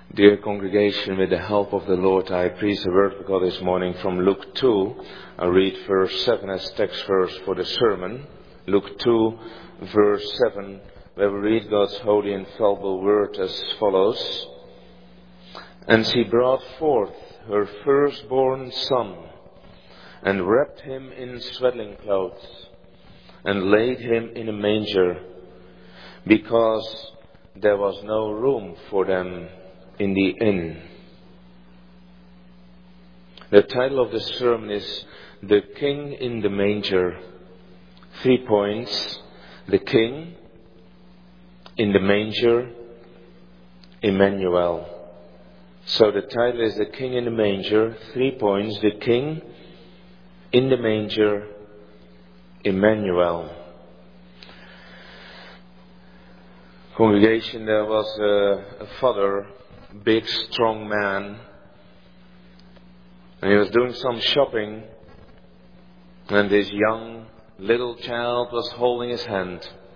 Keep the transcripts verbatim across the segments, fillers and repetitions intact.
Dear congregation, with the help of the Lord, I preach the word of God this morning from Luke two. I read verse seven as text verse for the sermon. Luke two, verse seven, where we read God's holy and infallible word as follows. And she brought forth her firstborn son, and wrapped him in swaddling clothes, and laid him in a manger, because there was no room for them in the inn. The title of the sermon is The King in the Manger. Three points. The King in the Manger, Emmanuel. So the title is The King in the Manger. Three points. The King in the Manger, Emmanuel. Congregation, there was a, a father, big, strong man, and he was doing some shopping, and this young little child was holding his hand.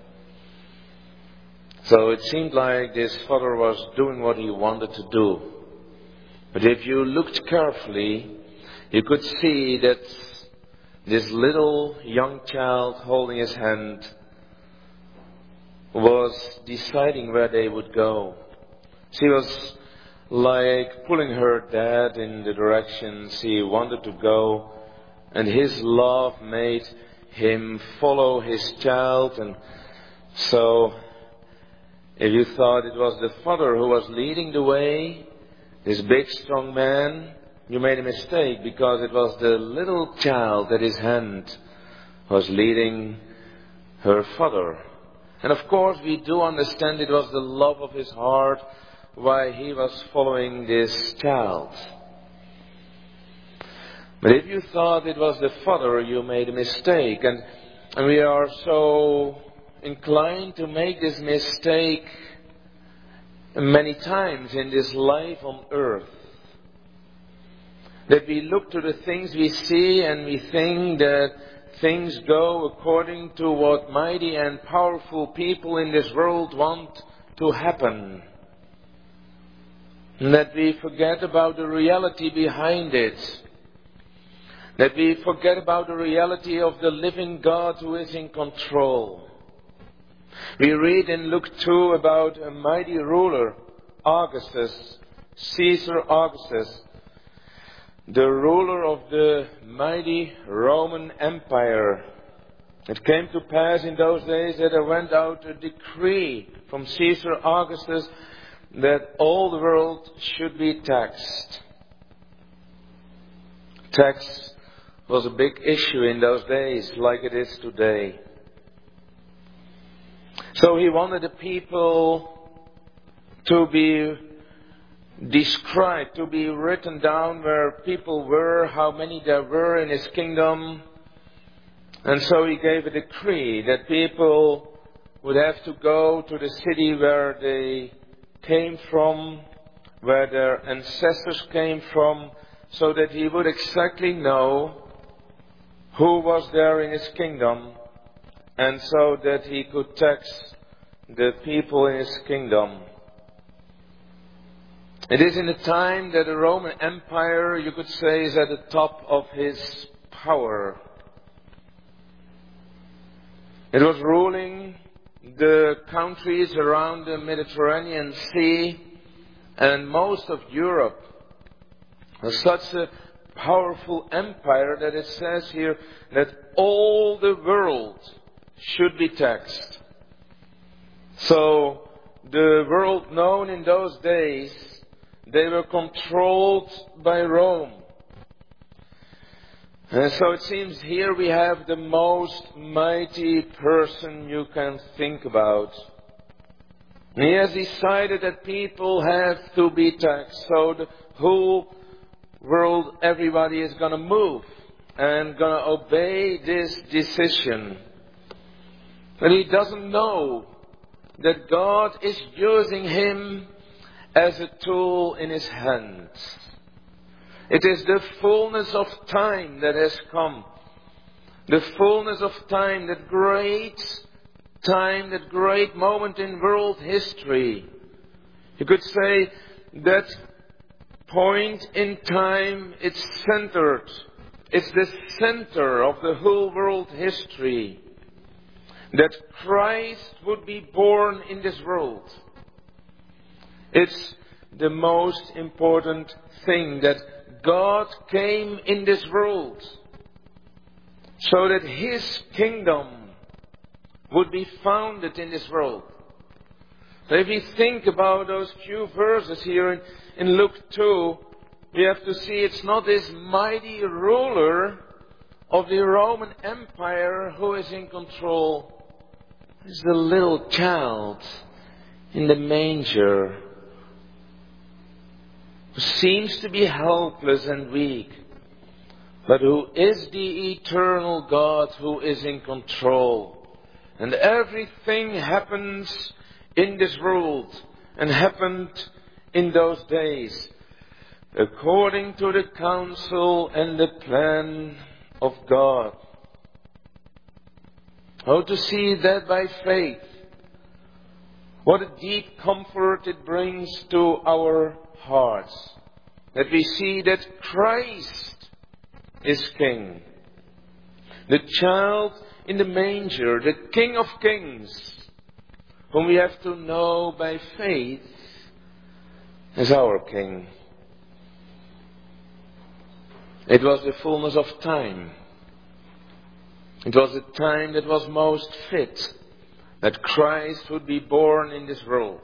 So it seemed like this father was doing what he wanted to do. But if you looked carefully, you could see that this little young child holding his hand was deciding where they would go. She was like pulling her dad in the direction she wanted to go, and his love made him follow his child. And so if you thought it was the father who was leading the way, this big strong man, you made a mistake, because it was the little child that his hand was leading her father. And of course we do understand it was the love of his heart why he was following this child. But if you thought it was the father, you made a mistake. And, and we are so inclined to make this mistake many times in this life on earth. That we look to the things we see and we think that things go according to what mighty and powerful people in this world want to happen. And that we forget about the reality behind it. That we forget about the reality of the living God who is in control. We read in Luke two about a mighty ruler, Augustus, Caesar Augustus, the ruler of the mighty Roman Empire. It came to pass in those days that there went out a decree from Caesar Augustus that all the world should be taxed. Tax was a big issue in those days, like it is today. So he wanted the people to be described, to be written down where people were, how many there were in his kingdom. And so he gave a decree that people would have to go to the city where they came from, where their ancestors came from, so that he would exactly know who was there in his kingdom, and so that he could tax the people in his kingdom. It is in the time that the Roman Empire, you could say, is at the top of his power. It was ruling the countries around the Mediterranean Sea and most of Europe. It was such a powerful empire that it says here that all the world should be taxed. So the world known in those days, they were controlled by Rome. And so it seems here we have the most mighty person you can think about. And he has decided that people have to be taxed. So the whole world, everybody is going to move and going to obey this decision. But he doesn't know that God is using him as a tool in his hands. It is the fullness of time that has come. The fullness of time, that great time, that great moment in world history. You could say that point in time, it's centered. It's the center of the whole world history. That Christ would be born in this world. It's the most important thing, that God came in this world so that His kingdom would be founded in this world. So if we think about those few verses here in, in Luke two, we have to see it's not this mighty ruler of the Roman Empire who is in control. It's the little child in the manger who seems to be helpless and weak, but who is the eternal God who is in control. And everything happens in this world and happened in those days according to the counsel and the plan of God. How to see that by faith? What a deep comfort it brings to our hearts, that we see that Christ is King. The child in the manger, the King of Kings, whom we have to know by faith as our King. It was the fullness of time. It was the time that was most fit that Christ would be born in this world.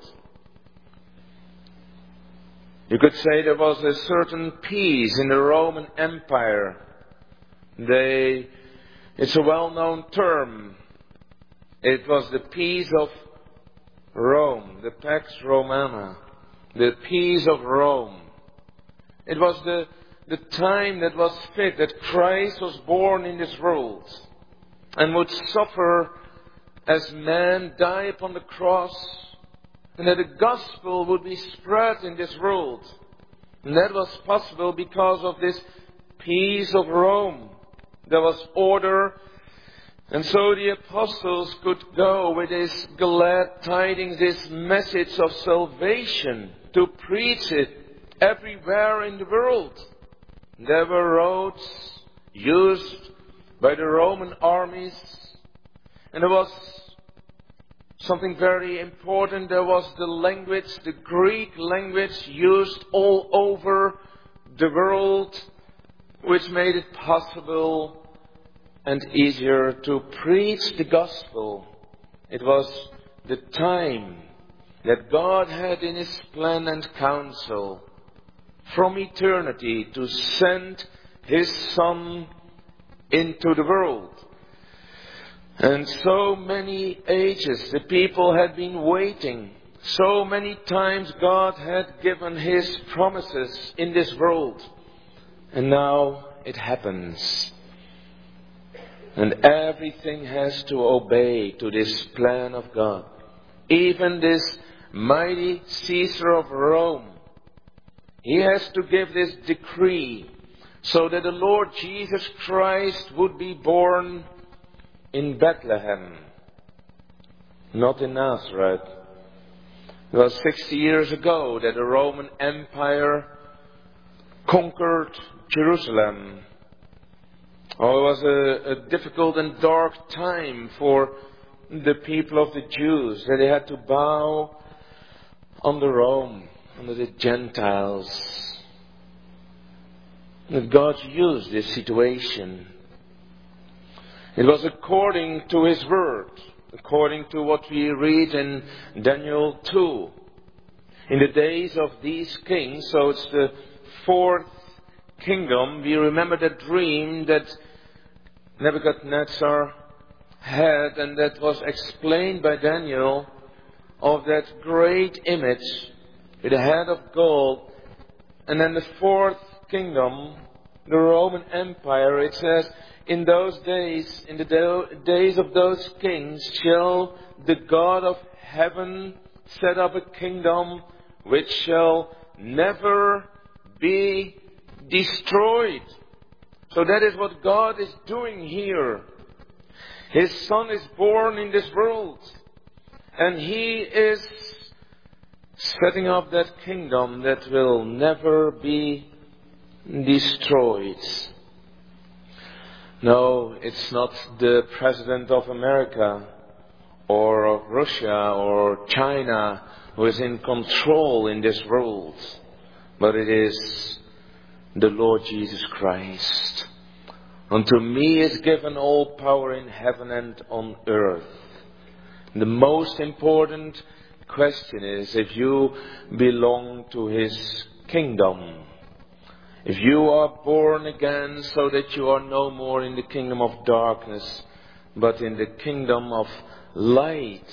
You could say there was a certain peace in the Roman Empire. They, it's a well-known term. It was the peace of Rome, the Pax Romana, the peace of Rome. It was the, the time that was fit, that Christ was born in this world and would suffer as man, die upon the cross, and that the gospel would be spread in this world. And that was possible because of this peace of Rome. There was order, and so the apostles could go with this glad tidings, this message of salvation, to preach it everywhere in the world. There were roads used by the Roman armies, and there was something very important. There was the language, the Greek language, used all over the world, which made it possible and easier to preach the gospel. It was the time that God had in His plan and counsel from eternity to send His Son into the world. And so many ages the people had been waiting. So many times God had given His promises in this world. And now it happens. And everything has to obey to this plan of God. Even this mighty Caesar of Rome, he has to give this decree so that the Lord Jesus Christ would be born in Bethlehem, not in Nazareth. It was sixty years ago that the Roman Empire conquered Jerusalem. Oh, it was a, a difficult and dark time for the people of the Jews, that they had to bow under Rome, under the Gentiles. That God used this situation. It was according to His word, according to what we read in Daniel two. In the days of these kings, so it's the fourth kingdom, we remember the dream that Nebuchadnezzar had, and that was explained by Daniel, of that great image with a head of gold. And then the fourth kingdom, the Roman Empire, it says, in those days, in the do- days of those kings, shall the God of heaven set up a kingdom which shall never be destroyed. So that is what God is doing here. His Son is born in this world, and He is setting up that kingdom that will never be destroyed. No, it's not the President of America or of Russia or China who is in control in this world, but it is the Lord Jesus Christ. Unto me is given all power in heaven and on earth. The most important question is if you belong to His kingdom. If you are born again so that you are no more in the kingdom of darkness, but in the kingdom of light.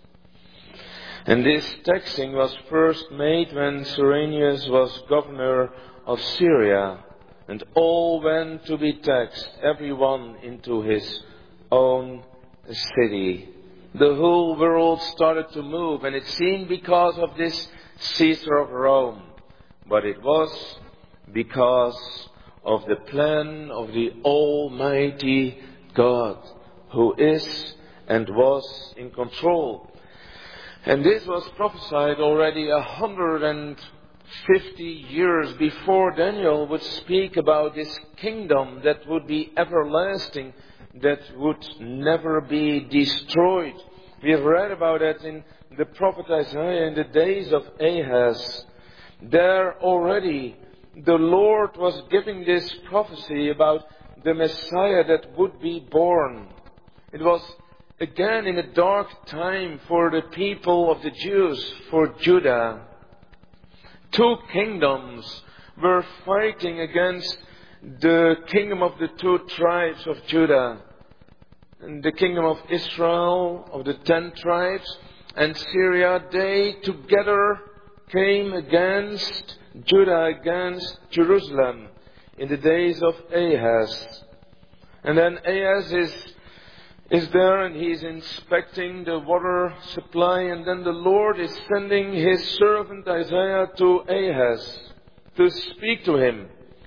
And this taxing was first made when Cyrenius was governor of Syria, and all went to be taxed, everyone into his own city. The whole world started to move, and it seemed because of this Caesar of Rome. But it was because of the plan of the Almighty God, who is and was in control. And this was prophesied already a hundred and fifty years before Daniel would speak about this kingdom that would be everlasting, that would never be destroyed. We have read about it in the prophet Isaiah in the days of Ahaz. There already the Lord was giving this prophecy about the Messiah that would be born. It was again in a dark time for the people of the Jews, for Judah. Two kingdoms were fighting against the kingdom of the two tribes of Judah. And the kingdom of Israel, of the ten tribes, and Syria, they together came against Judah, against Jerusalem in the days of Ahaz. And then Ahaz is, is there and he's inspecting the water supply, and then the Lord is sending His servant Isaiah to Ahaz to speak to him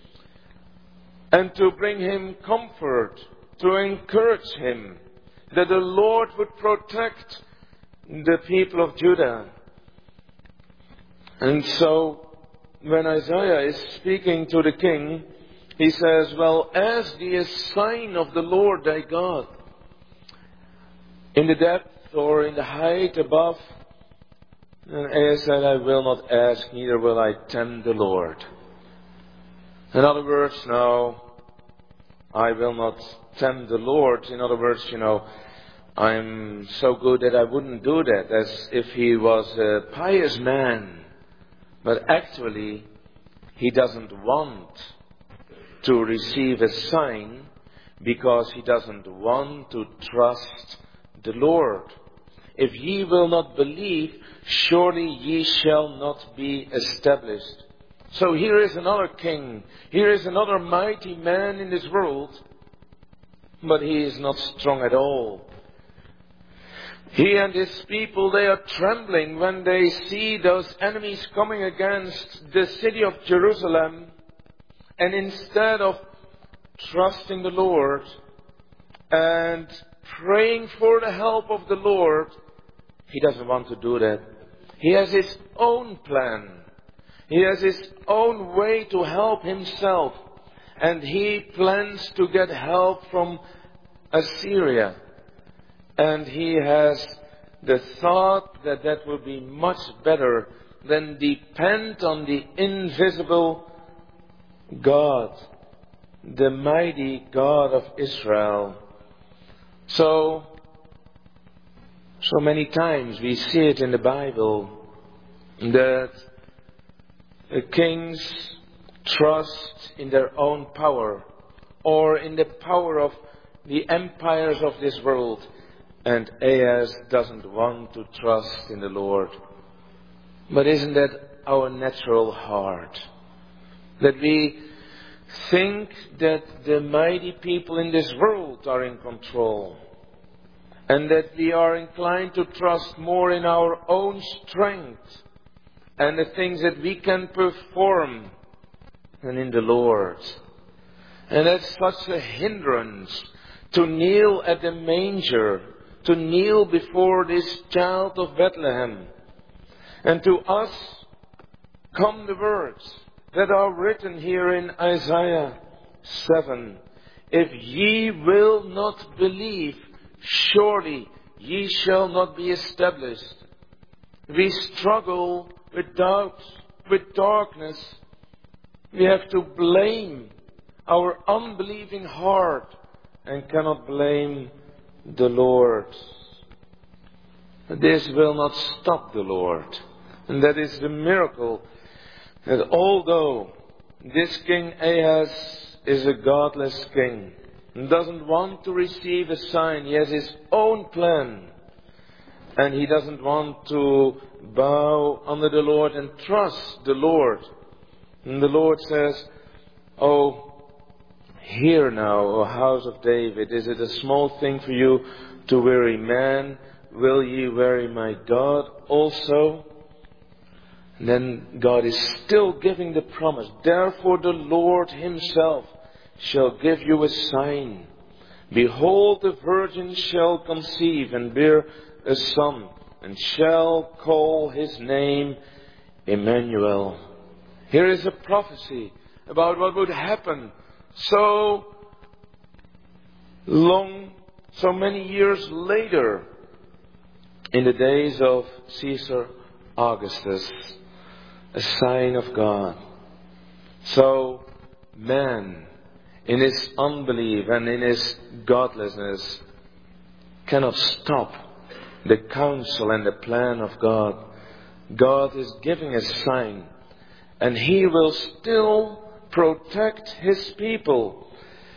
and to bring him comfort, to encourage him that the Lord would protect the people of Judah. And so when Isaiah is speaking to the king, he says, well, as the sign of the Lord thy God, in the depth or in the height above, and Isaiah said, I will not ask, neither will I tempt the Lord. In other words, no, I will not tempt the Lord. In other words, you know, I'm so good that I wouldn't do that, as if he was a pious man. But actually, he doesn't want to receive a sign because he doesn't want to trust the Lord. If ye will not believe, surely ye shall not be established. So here is another king. Here is another mighty man in this world. But he is not strong at all. He and his people, they are trembling when they see those enemies coming against the city of Jerusalem. And instead of trusting the Lord and praying for the help of the Lord, he doesn't want to do that. He has his own plan. He has his own way to help himself. And he plans to get help from Assyria. And he has the thought that that will be much better than depend on the invisible God, the mighty God of Israel. So, so many times we see it in the Bible that the kings trust in their own power or in the power of the empires of this world. And Ahaz doesn't want to trust in the Lord. But isn't that our natural heart? That we think that the mighty people in this world are in control. And that we are inclined to trust more in our own strength and the things that we can perform than in the Lord. And that's such a hindrance to kneel at the manger, to kneel before this child of Bethlehem, And to us come the words that are written here in Isaiah seven. If ye will not believe, surely ye shall not be established. We struggle with doubt, with darkness. We have to blame our unbelieving heart and cannot blame the Lord. This will not stop the Lord. And that is the miracle, that although this King Ahaz is a godless king and doesn't want to receive a sign, he has his own plan. And he doesn't want to bow under the Lord and trust the Lord. And the Lord says, "Oh, hear now, O house of David, is it a small thing for you to weary man? Will ye weary my God also?" And then God is still giving the promise. "Therefore the Lord himself shall give you a sign. Behold, the virgin shall conceive and bear a son, and shall call his name Emmanuel." Here is a prophecy about what would happen so long, so many years later, in the days of Caesar Augustus, a sign of God. So man, in his unbelief and in his godlessness, cannot stop the counsel and the plan of God. God is giving a sign, and He will still protect His people.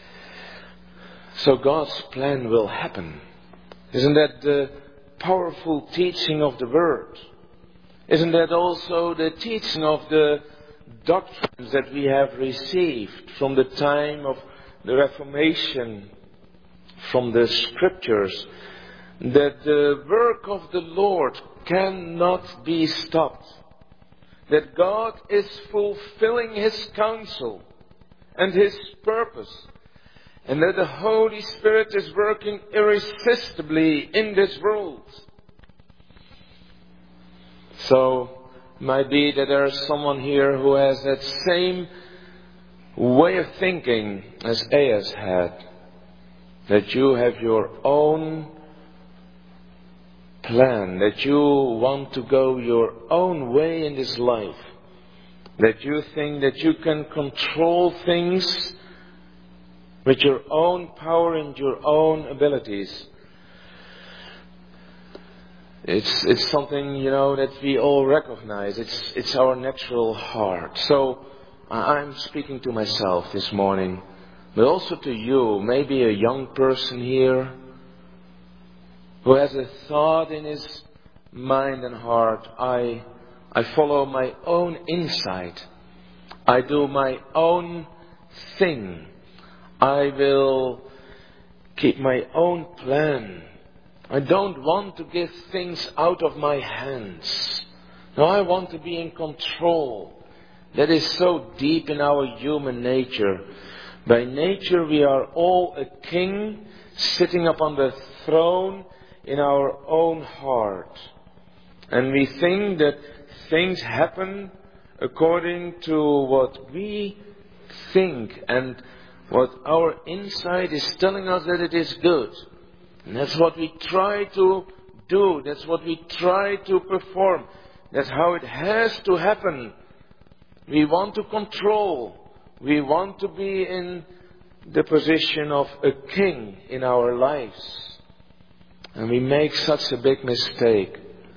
So God's plan will happen. Isn't that the powerful teaching of the Word? Isn't that also the teaching of the doctrines that we have received from the time of the Reformation, from the Scriptures, that the work of the Lord cannot be stopped, that God is fulfilling His counsel and His purpose, and that the Holy Spirit is working irresistibly in this world. So, it might be that there is someone here who has that same way of thinking as Ahaz had, that you have your own plan, that you want to go your own way in this life, that you think that you can control things with your own power and your own abilities. It's it's something, you know, that we all recognize. It's it's our natural heart. So I'm speaking to myself this morning, but also to you, maybe a young person here, who has a thought in his mind and heart. I, I follow my own insight. I do my own thing. I will keep my own plan. I don't want to give things out of my hands. No, I want to be in control. That is so deep in our human nature. By nature we are all a king sitting upon the throne in our own heart. And we think that things happen according to what we think and what our inside is telling us that it is good. And that's what we try to do. That's what we try to perform. That's how it has to happen. We want to control. We want to be in the position of a king in our lives. And we make such a big mistake.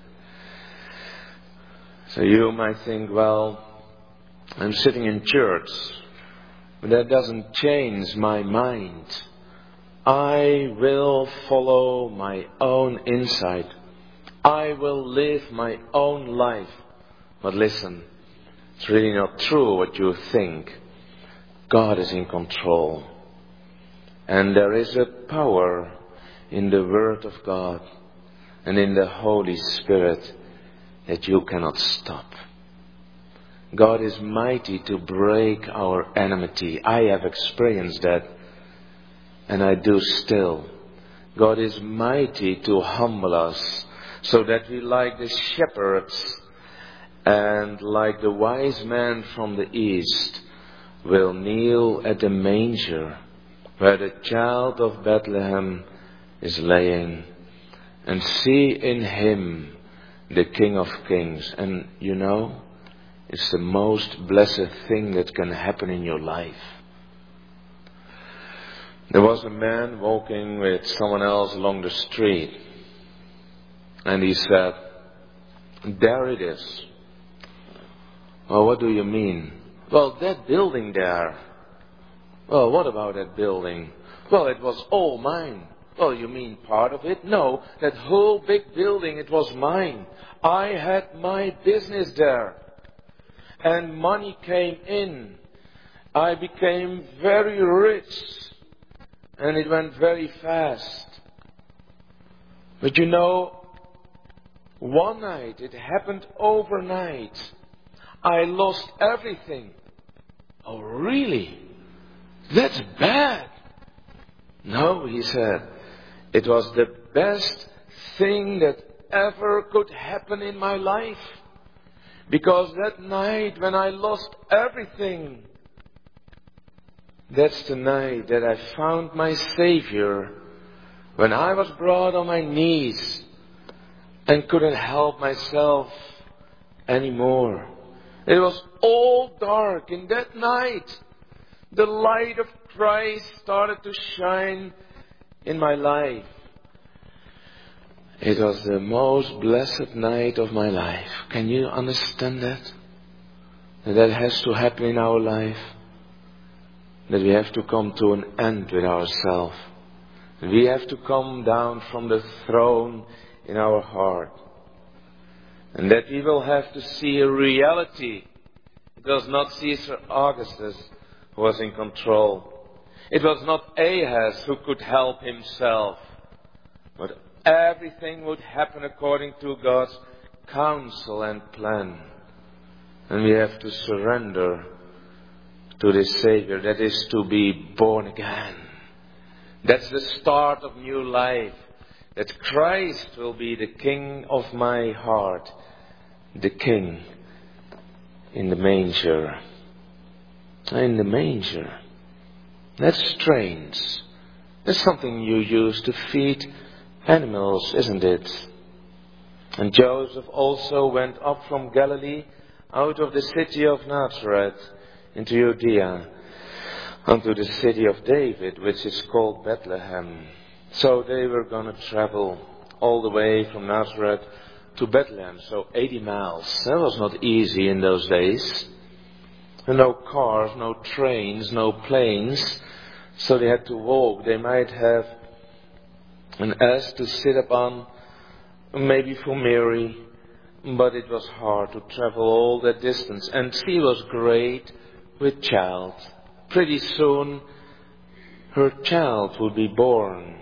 So you might think, well, I'm sitting in church, but that doesn't change my mind. I will follow my own insight. I will live my own life. But listen, it's really not true what you think. God is in control. And there is a power in the Word of God and in the Holy Spirit that you cannot stop. God is mighty to break our enmity. I have experienced that, and I do still. God is mighty to humble us so that we, like the shepherds, and like the wise man from the east will kneel at the manger where the child of Bethlehem is laying, and see in him the King of Kings. And you know, it's the most blessed thing that can happen in your life. There was a man walking with someone else along the street, and he said, "There it is." "Well, what do you mean?" "Well, that building there." "Well, what about that building?" "Well, it was all mine." "Well, you mean part of it?" "No, that whole big building, it was mine. I had my business there. And money came in. I became very rich. And it went very fast. But you know, one night, it happened overnight, I lost everything." "Oh, really? That's bad." "No," he said, "it was the best thing that ever could happen in my life. Because that night when I lost everything, that's the night that I found my Savior, when I was brought on my knees and couldn't help myself anymore. It was all dark in that night. The light of Christ started to shine in my life. It was the most blessed night of my life." Can you understand that? That that has to happen in our life. That we have to come to an end with ourselves. We have to come down from the throne in our heart. And that we will have to see a reality. It was not Caesar Augustus who was in control. It was not Ahaz who could help himself. But everything would happen according to God's counsel and plan. And we have to surrender to this Savior. That is to be born again. That's the start of new life. That Christ will be the King of my heart. The King in the manger. In the manger. That's strange. That's something you use to feed animals, isn't it? And Joseph also went up from Galilee, out of the city of Nazareth, into Judea, unto the city of David, which is called Bethlehem. So they were going to travel all the way from Nazareth to Bethlehem, so eighty miles. That was not easy in those days. And no cars, no trains, no planes, so they had to walk. They might have an ass to sit upon, maybe for Mary, but it was hard to travel all that distance. And she was great with child. Pretty soon, her child would be born,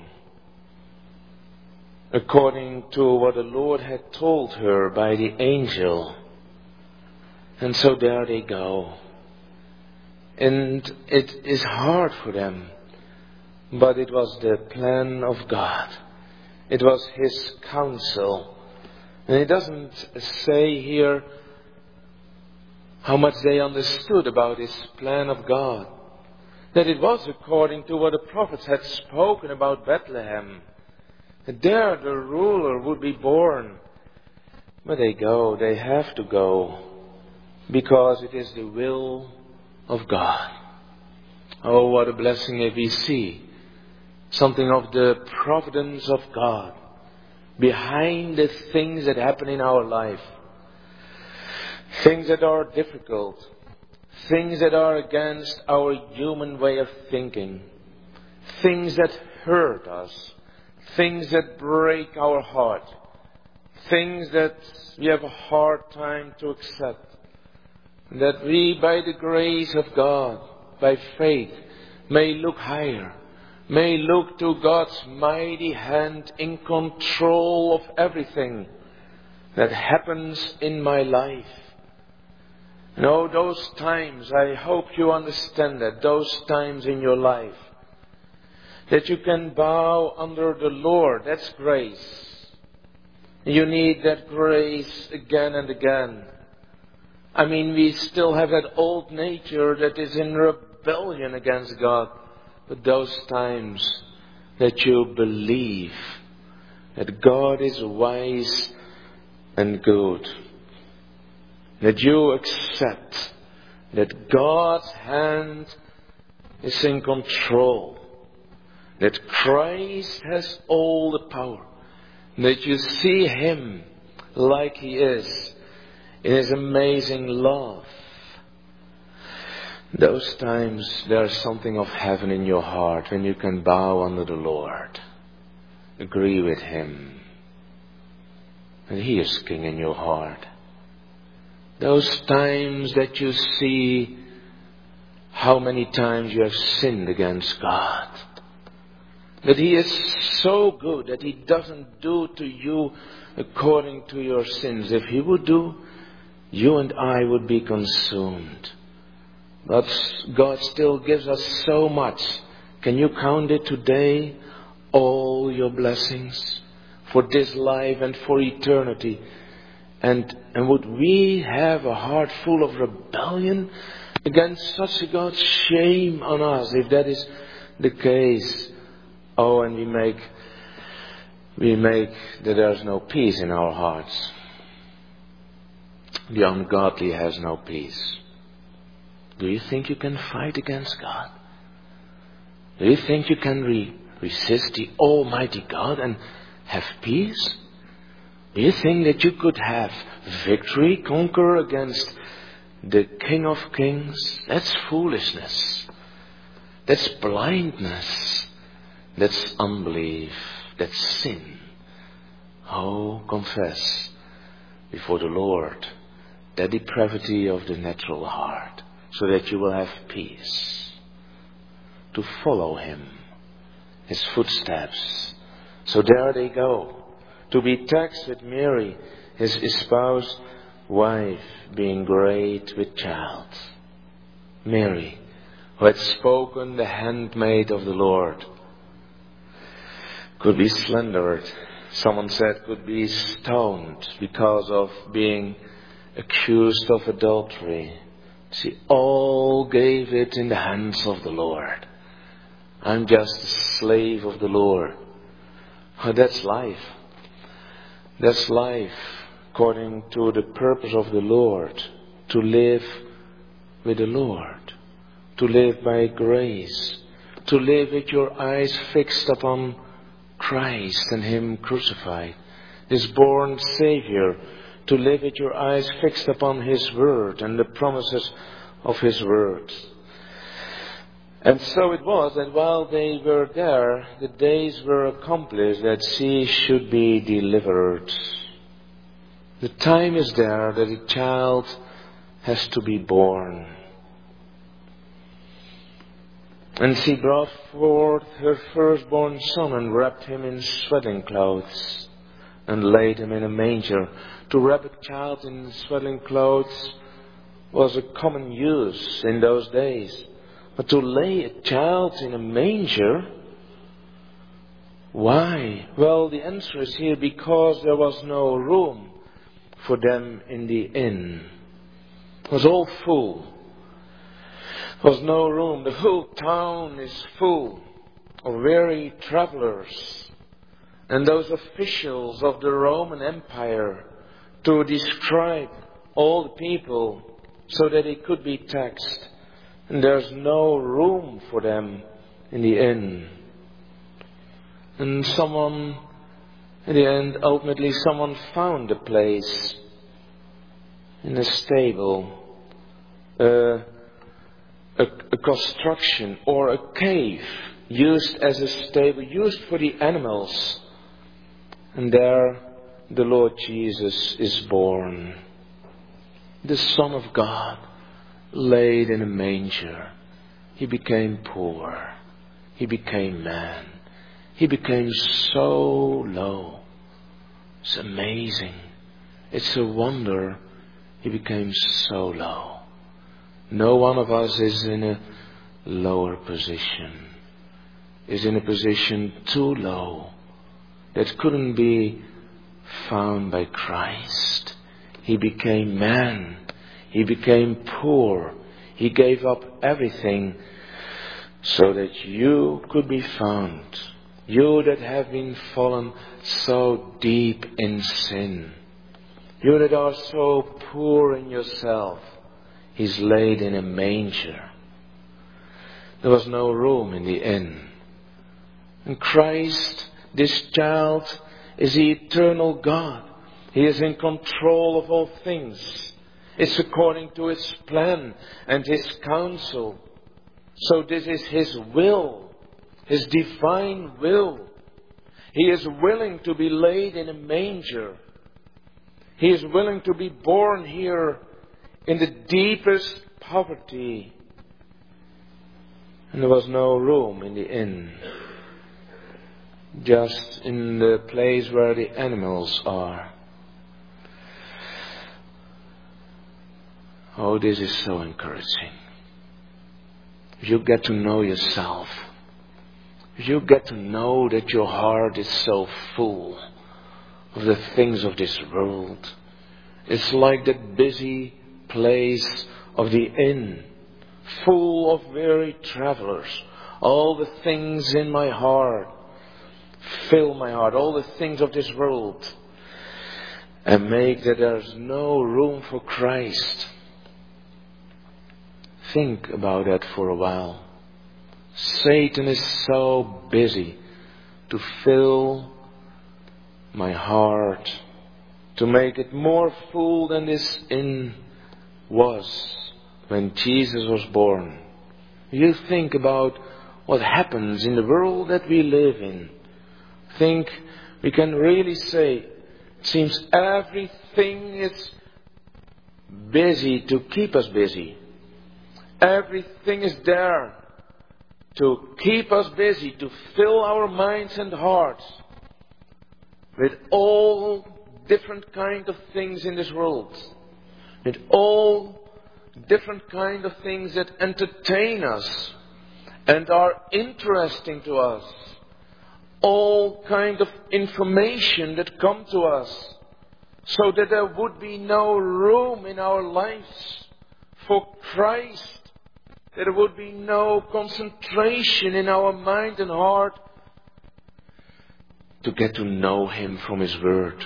according to what the Lord had told her by the angel. And so there they go. And it is hard for them. But it was the plan of God. It was His counsel. And it doesn't say here how much they understood about this plan of God. That it was according to what the prophets had spoken about Bethlehem. And there the ruler would be born. But they go, they have to go. Because it is the will of God. Oh, what a blessing if we see something of the providence of God behind the things that happen in our life. Things that are difficult. Things that are against our human way of thinking. Things that hurt us. Things that break our heart. Things that we have a hard time to accept. That we, by the grace of God, by faith, may look higher. May look to God's mighty hand in control of everything that happens in my life. And oh, those times, I hope you understand that, those times in your life, that you can bow under the Lord, that's grace. You need that grace again and again. I mean, we still have that old nature that is in rebellion against God. But those times that you believe that God is wise and good, that you accept that God's hand is in control, that Christ has all the power, that you see Him like He is, in His amazing love. Those times there's something of heaven in your heart when you can bow under the Lord, agree with Him, and He is King in your heart. Those times that you see how many times you have sinned against God, that He is so good that He doesn't do to you according to your sins. If He would do, you and I would be consumed. But God still gives us so much. Can you count it today? All your blessings for this life and for eternity. And, and would we have a heart full of rebellion against such a God? Shame on us if that is the case. Oh, and we make, we make that there's no peace in our hearts. The ungodly has no peace. Do you think you can fight against God? Do you think you can re- resist the Almighty God and have peace? Do you think that you could have victory, conquer against the King of Kings? That's foolishness. That's blindness. That's unbelief. That's sin. Oh, confess before the Lord that depravity of the natural heart, so that you will have peace. To follow Him, His footsteps. So there they go. To be taxed with Mary, His espoused wife, being great with child. Mary, who had spoken, the handmaid of the Lord, could be slandered. Someone said could be stoned because of being accused of adultery. She all gave it in the hands of the Lord. I'm just a slave of the Lord. Oh, that's life. That's life according to the purpose of the Lord. To live with the Lord. To live by grace. To live with your eyes fixed upon Christ and Him crucified. This born Savior. To live with your eyes fixed upon His Word and the promises of His Word. And so it was that while they were there, the days were accomplished that she should be delivered. The time is there that a child has to be born. And she brought forth her firstborn son and wrapped him in swaddling clothes and laid him in a manger. To wrap a child in swaddling clothes was a common use in those days. But to lay a child in a manger, why? Well, the answer is here because there was no room for them in the inn. It was all full. There was no room. The whole town is full of weary travelers and those officials of the Roman Empire to describe all the people so that they could be taxed. And there's no room for them in the inn. And someone, in the end, ultimately someone found a place in a stable, uh, a, a construction or a cave used as a stable, used for the animals. And there the Lord Jesus is born. The Son of God, laid in a manger. He became poor. He became man. He became so low. It's amazing. It's a wonder. He became so low. No one of us is in a lower position. Is in a position too low that couldn't be found by Christ. He became man. He became poor. He gave up everything so that you could be found. You that have been fallen so deep in sin. You that are so poor in yourself. He's laid in a manger. There was no room in the inn. And Christ, this child, is the eternal God. He is in control of all things. It's according to His plan and His counsel. So this is His will, His divine will. He is willing to be laid in a manger. He is willing to be born here in the deepest poverty. And there was no room in the inn. Just in the place where the animals are. Oh, this is so encouraging. If you get to know yourself, if you get to know that your heart is so full of the things of this world, it's like that busy place of the inn, full of weary travelers. All the things in my heart fill my heart, all the things of this world, and make that there's no room for Christ. Think about that for a while. Satan is so busy to fill my heart, to make it more full than this inn was when Jesus was born. You think about what happens in the world that we live in. Think we can really say, it seems everything is busy to keep us busy. Everything is there to keep us busy, to fill our minds and hearts with all different kind of things in this world. With all different kind of things that entertain us and are interesting to us. All kind of information that come to us, so that there would be no room in our lives for Christ. That there would be no concentration in our mind and heart to get to know Him from His Word.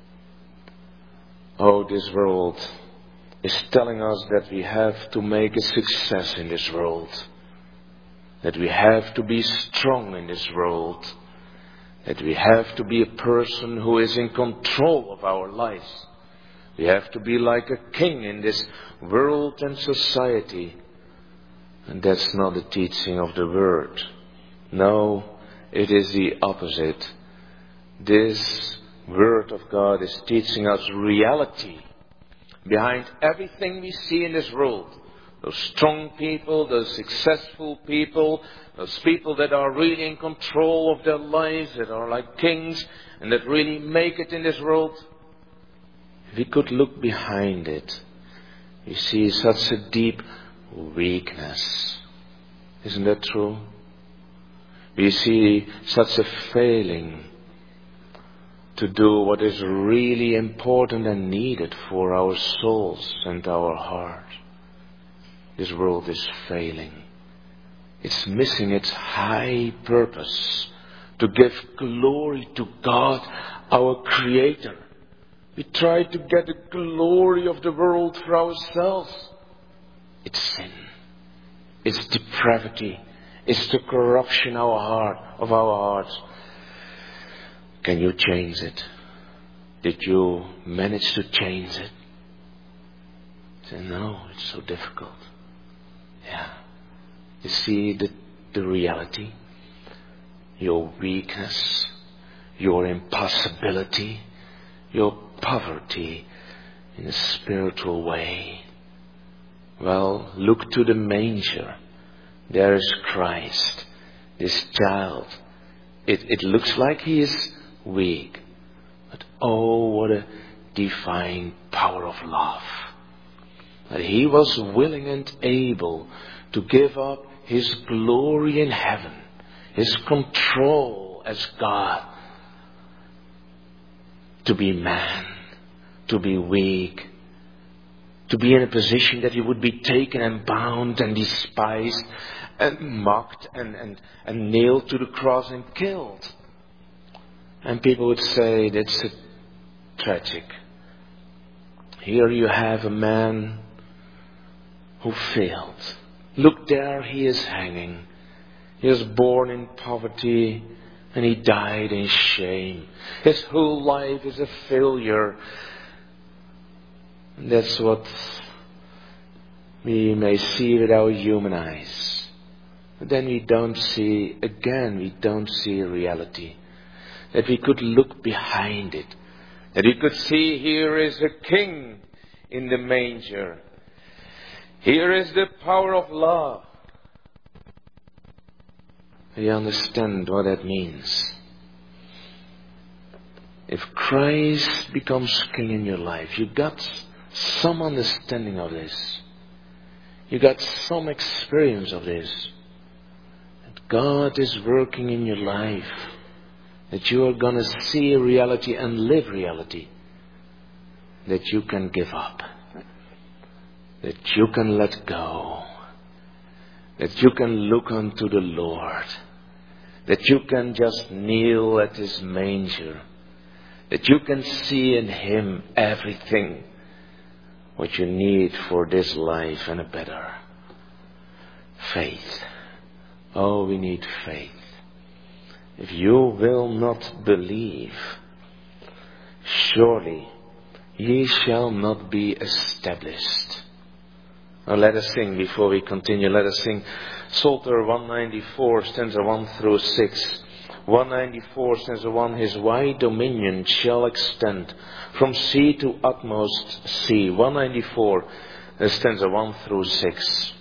Oh, this world is telling us that we have to make a success in this world. That we have to be strong in this world. That we have to be a person who is in control of our lives. We have to be like a king in this world and society. And that's not the teaching of the Word. No, it is the opposite. This Word of God is teaching us reality behind everything we see in this world. Those strong people, those successful people, those people that are really in control of their lives, that are like kings and that really make it in this world. If we could look behind it, we see such a deep weakness. Isn't that true? We see such a failing to do what is really important and needed for our souls and our heart. This world is failing. It's missing its high purpose to give glory to God, our Creator. We try to get the glory of the world for ourselves. It's sin. It's depravity. It's the corruption of our heart, of our hearts. Can you change it? Did you manage to change it? Say, no, it's so difficult. Yeah. You see the, the reality, your weakness, your impossibility, your poverty in a spiritual way. Well, look to the manger. There is Christ, this child. It, it looks like he is weak, but oh, what a divine power of love. That he was willing and able to give up his glory in heaven, his control as God, to be man, to be weak, to be in a position that he would be taken and bound and despised and mocked and, and, and nailed to the cross and killed. And people would say, that's a tragic. Here you have a man who failed. Look there, he is hanging. He was born in poverty and he died in shame. His whole life is a failure. And that's what we may see with our human eyes. But then we don't see, again, we don't see reality. That we could look behind it. That we could see here is a king in the manger. Here is the power of love. You understand what that means. If Christ becomes king in your life, you got some understanding of this. You got some experience of this. That God is working in your life. That you are going to see reality and live reality. That you can give up. That you can let go. That you can look unto the Lord. That you can just kneel at His manger. That you can see in Him everything what you need for this life and a better. Faith. Oh, we need faith. If you will not believe, surely ye shall not be established. Now let us sing before we continue. Let us sing Psalter one ninety-four, stanza one through six. one ninety-four, stanza one. His wide dominion shall extend from sea to utmost sea. one ninety-four, stanza one through six.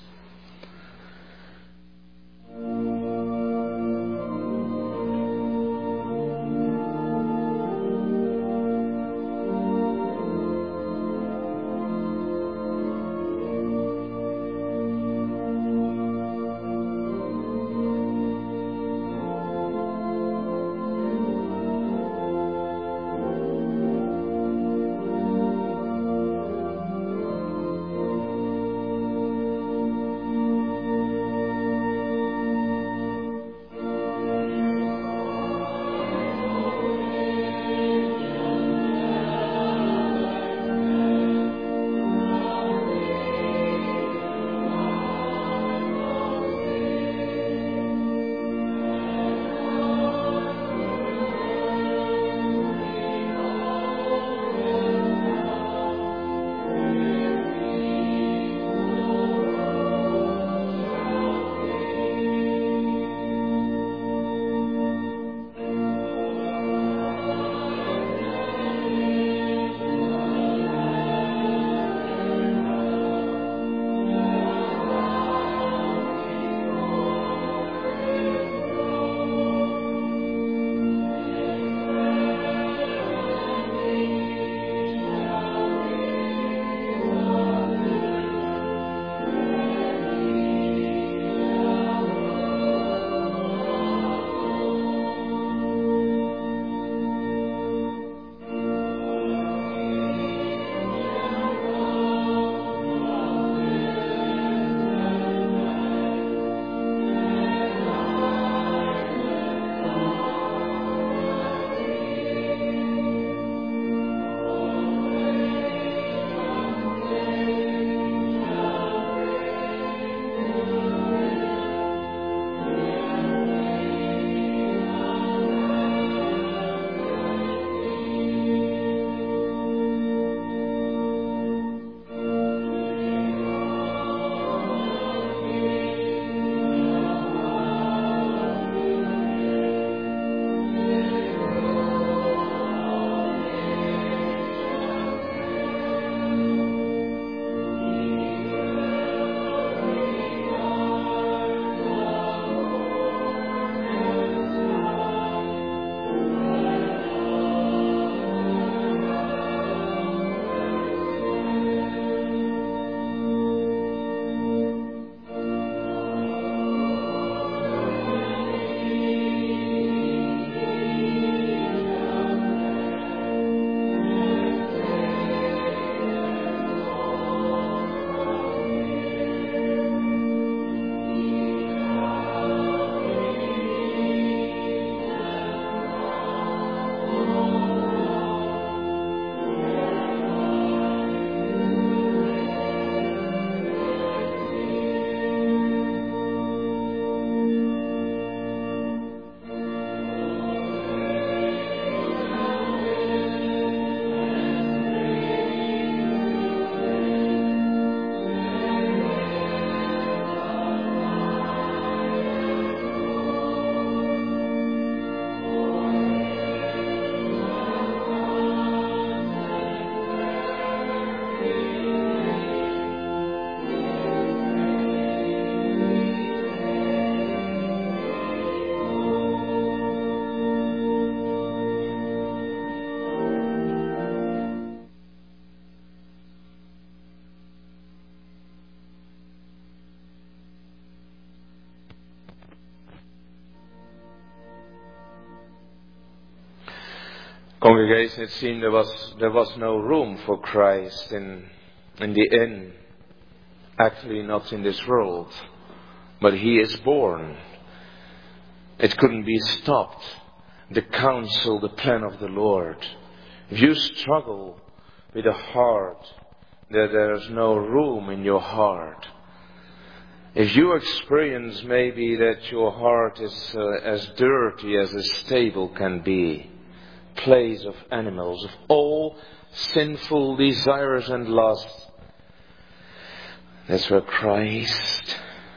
Congregation, it seemed there was there was no room for Christ in in the inn. Actually, not in this world, but he is born. It couldn't be stopped. The counsel, the plan of the Lord. If you struggle with a heart that there's no room in your heart, if you experience maybe that your heart is uh, as dirty as a stable can be, place of animals, of all sinful desires and lusts, that's where Christ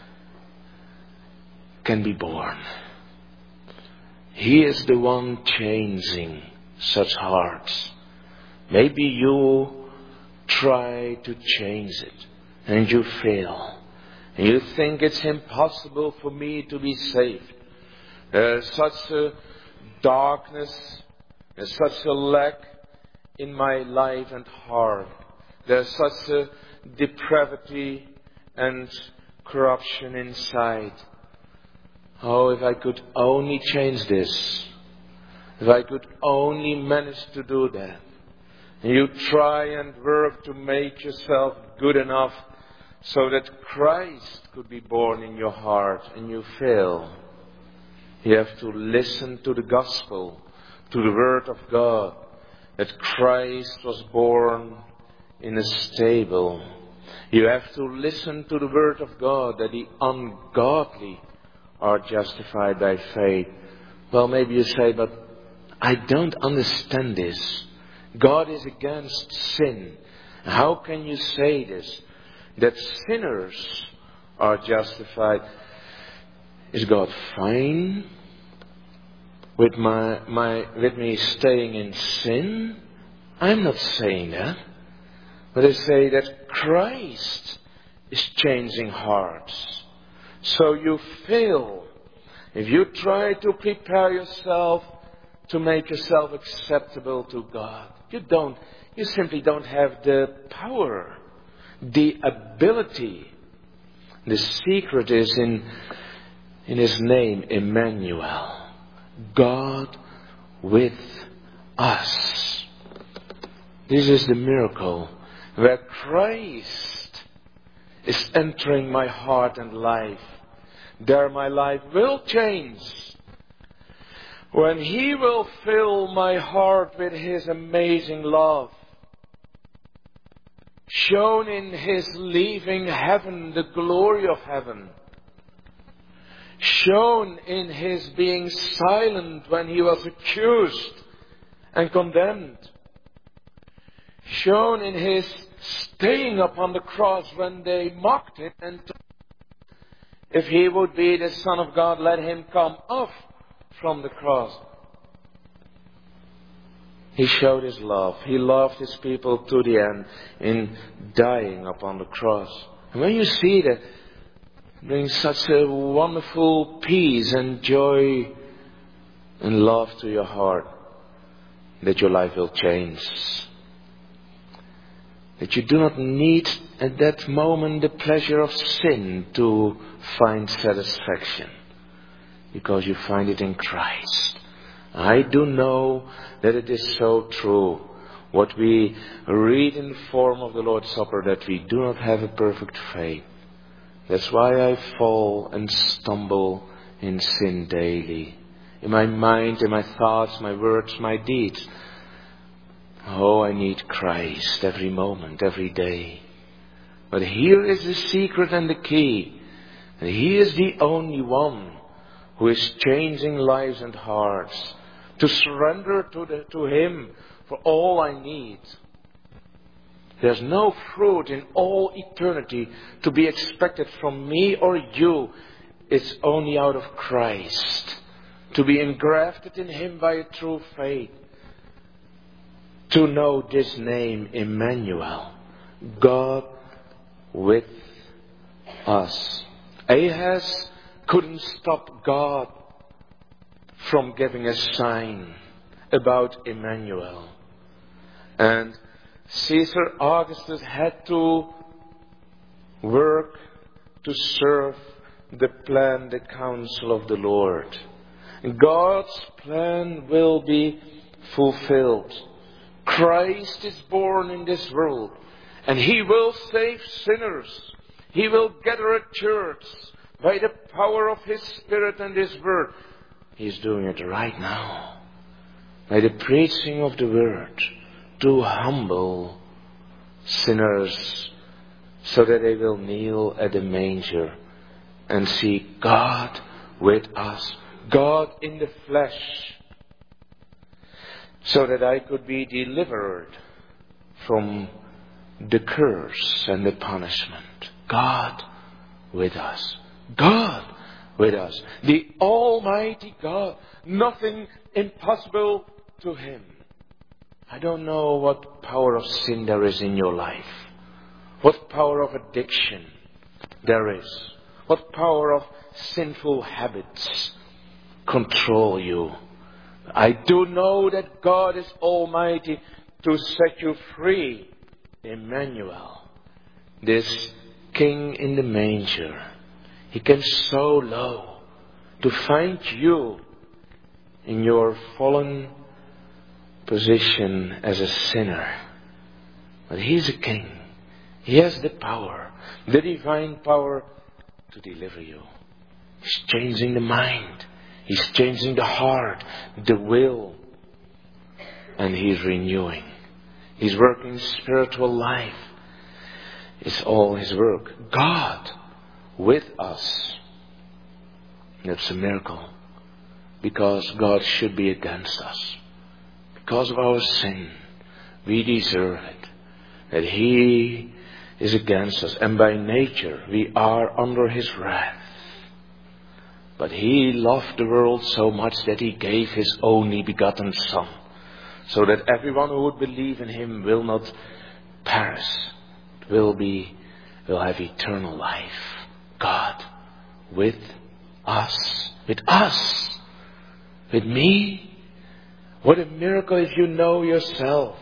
can be born. He is the one changing such hearts. Maybe you try to change it and you fail. And you think it's impossible for me to be saved. There's such a darkness, there's such a lack in my life and heart. There's such a depravity and corruption inside. Oh, if I could only change this. If I could only manage to do that. And you try and work to make yourself good enough so that Christ could be born in your heart, and you fail. You have to listen to the gospel, to the word of God, that Christ was born in a stable. You have to listen to the word of God, that the ungodly are justified by faith. Well, maybe you say, but I don't understand this. God is against sin. How can you say this? That sinners are justified. Is God fine with my my with me staying in sin? I'm not saying that. But I say that Christ is changing hearts. So you fail if you try to prepare yourself to make yourself acceptable to God. You don't, you simply don't have the power, the ability. The secret is in, in His name, Emmanuel. God with us. This is the miracle where Christ is entering my heart and life. There my life will change. When He will fill my heart with His amazing love, shown in His leaving heaven, the glory of heaven, shown in His being silent when He was accused and condemned, shown in His staying upon the cross when they mocked Him and told Him, if He would be the Son of God, let Him come off from the cross. He showed His love. He loved His people to the end in dying upon the cross. And when you see that, it brings such a wonderful peace and joy and love to your heart that your life will change. That you do not need at that moment the pleasure of sin to find satisfaction, because you find it in Christ. I do know that it is so true, what we read in the form of the Lord's Supper, that we do not have a perfect faith. That's why I fall and stumble in sin daily. In my mind, in my thoughts, my words, my deeds. Oh, I need Christ every moment, every day. But here is the secret and the key. And He is the only one who is changing lives and hearts. To surrender to, the, to Him for all I need. There's no fruit in all eternity to be expected from me or you. It's only out of Christ. To be engrafted in Him by a true faith. To know this name, Emmanuel. God with us. Ahaz couldn't stop God from giving a sign about Emmanuel. And Caesar Augustus had to work to serve the plan, the counsel of the Lord. God's plan will be fulfilled. Christ is born in this world, and He will save sinners. He will gather a church by the power of His Spirit and His Word. He's doing it right now, by the preaching of the Word, to humble sinners, so that they will kneel at the manger and see God with us, God in the flesh, so that I could be delivered from the curse and the punishment. God with us. God with us. The Almighty God. Nothing impossible to Him. I don't know what power of sin there is in your life. What power of addiction there is. What power of sinful habits control you. I do know that God is almighty to set you free. Emmanuel, this King in the manger, He came so low to find you in your fallen position as a sinner. But He's a King. He has the power, the divine power to deliver you. He's changing the mind. He's changing the heart, the will. And He's renewing. He's working spiritual life. It's all His work. God with us. That's a miracle. Because God should be against us. Because of our sin, we deserve it. That He is against us. And by nature, we are under His wrath. But He loved the world so much that He gave His only begotten Son, so that everyone who would believe in Him will not perish, will be, will have eternal life. God with us, with us, with me. What a miracle if you know yourself.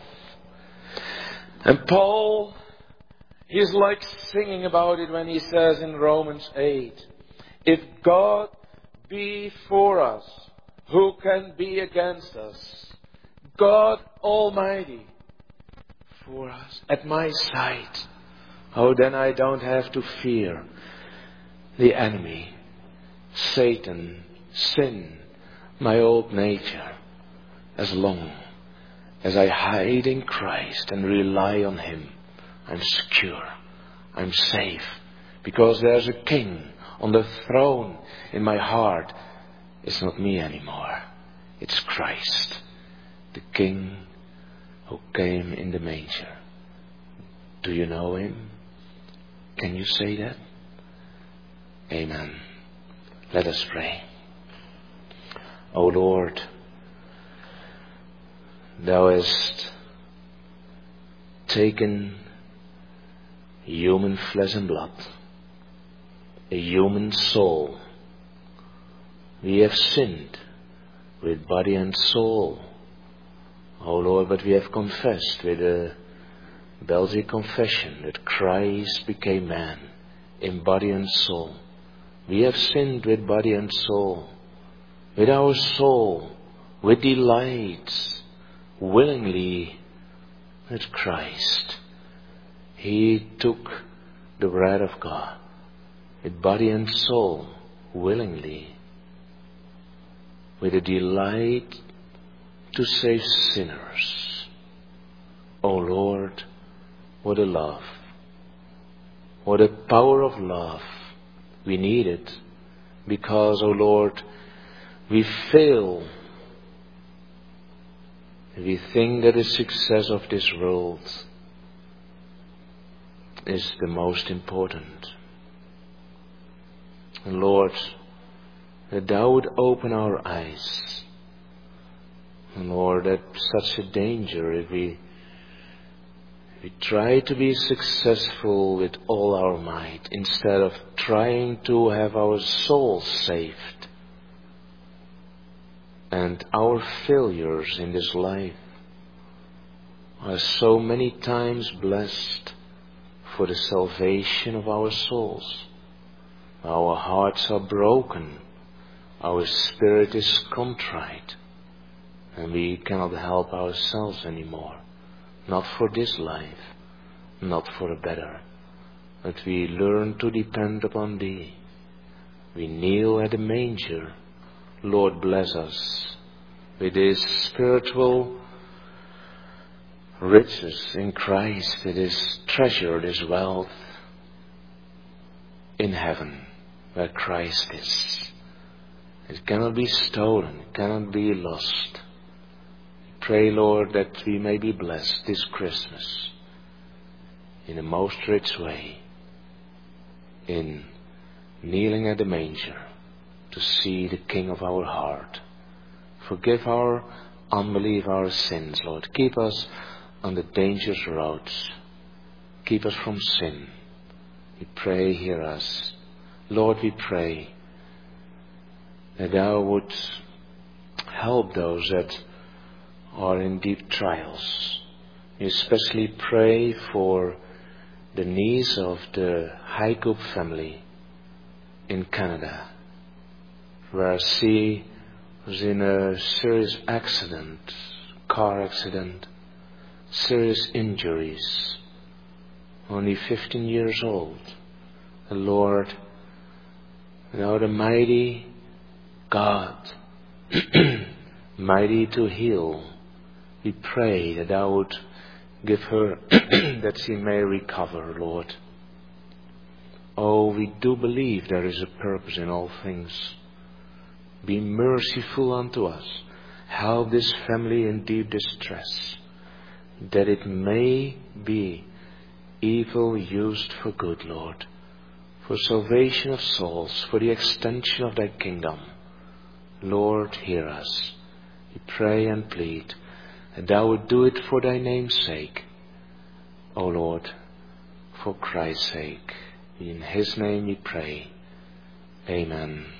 And Paul, he's like singing about it when he says in Romans eight, if God be for us, who can be against us? God Almighty for us, at my side. Oh, then I don't have to fear the enemy, Satan, sin, my old nature, as long as I hide in Christ and rely on Him. I'm secure. I'm safe. Because there's a King on the throne in my heart. It's not me anymore. It's Christ, the King who came in the manger. Do you know Him? Can you say that? Amen. Let us pray. O Lord, Thou hast taken human flesh and blood, a human soul. We have sinned with body and soul, O Lord, but we have confessed with a Belgic confession that Christ became man in body and soul. We have sinned with body and soul, with our soul, with delights, willingly with Christ. He took the wrath of God with body and soul, willingly, with a delight to save sinners. O Lord, what a love. What a power of love. We need it because, O Lord, we fail. We think that the success of this world is the most important. And Lord, that Thou would open our eyes. And Lord, that's such a danger if we we try to be successful with all our might instead of trying to have our souls saved. And our failures in this life are so many times blessed for the salvation of our souls. Our hearts are broken. Our spirit is contrite. and we cannot help ourselves anymore. Not for this life, not for a better, but we learn to depend upon Thee. We kneel at the manger. Lord, bless us with this spiritual riches in Christ, with this treasure, this wealth in heaven, where Christ is. It cannot be stolen, it cannot be lost. Pray, Lord, that we may be blessed this Christmas in a most rich way, in kneeling at the manger to see the King of our heart. Forgive our unbelief, our sins, Lord. Keep us on the dangerous roads. Keep us from sin. We pray, hear us. Lord, we pray that Thou would help those that are in deep trials. We especially pray for the needs of the Haikup family in Canada, where she was in a serious accident, car accident, serious injuries, only fifteen years old. The Lord, Thou the mighty God, mighty to heal, we pray that Thou would give her that she may recover, Lord. Oh, we do believe there is a purpose in all things. Be merciful unto us. Help this family in deep distress, that it may be evil used for good, Lord, for salvation of souls, for the extension of Thy kingdom. Lord, hear us. We pray and plead that Thou would do it for Thy name's sake. O Lord, for Christ's sake. In His name we pray. Amen.